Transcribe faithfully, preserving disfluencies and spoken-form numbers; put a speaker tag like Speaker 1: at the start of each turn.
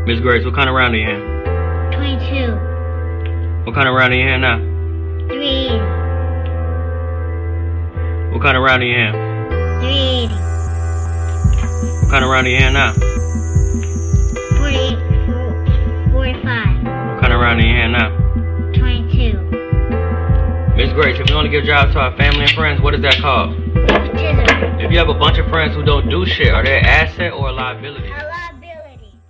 Speaker 1: Miss Grace, what kind of round are you in?
Speaker 2: twenty-two.
Speaker 1: What kind of round are you in now?
Speaker 2: three eighty.
Speaker 1: What kind of round are you in?
Speaker 2: three eighty.
Speaker 1: What kind of round are you in now?
Speaker 2: forty-eight. forty-five.
Speaker 1: What kind of round are you in now?
Speaker 2: twenty-two.
Speaker 1: Miss Grace, if you want to give jobs to our family and friends, what is that called?
Speaker 2: Nepotism.
Speaker 1: If you have a bunch of friends who don't do shit, are they an asset or a liability?
Speaker 2: A liability.